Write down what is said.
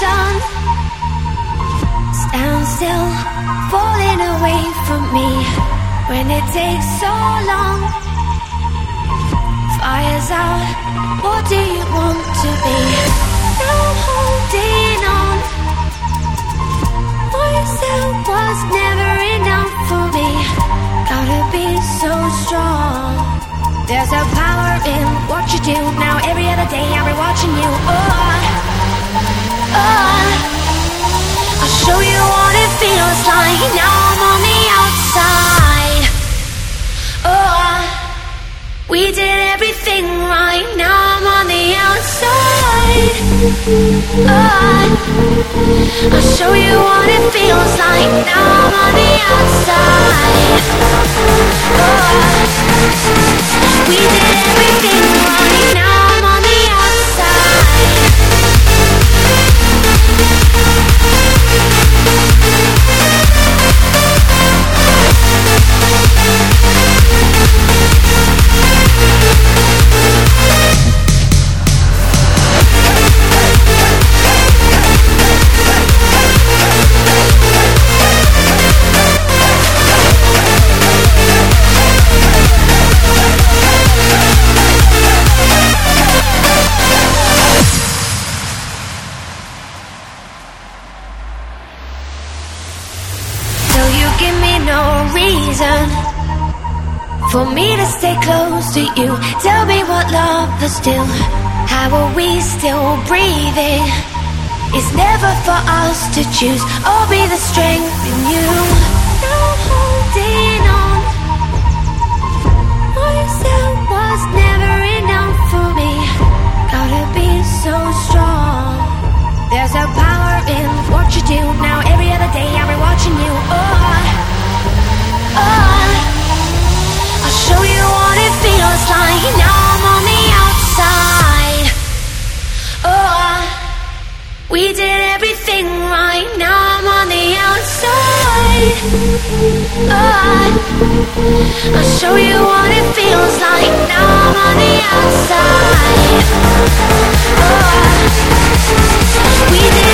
done. Stand still, falling away from me. When it takes so long, fire's out, what do you want to be? Now holding on, voice that was never enough for me. Gotta be so strong. There's a power in what you do. Now every other day I'll be watching you. I'll show you what it feels like. Now I'm on the outside. We did everything right. Now I'm on the outside. I'll show you what it feels like. Now I'm on the outside. We did everything right. Now I'm on the outside. For me to stay close to you, tell me what love is still. How are we still breathing? It's never for us to choose. I'll be the strength in you. Now holding on, voice that was never enough for me. Gotta be so strong. There's a power in what you do. Now every other day I'll be watching you. I'll show you what it feels like. Now I'm on the outside. We did everything right. Now I'm on the outside. I'll show you what it feels like. Now I'm on the outside. We did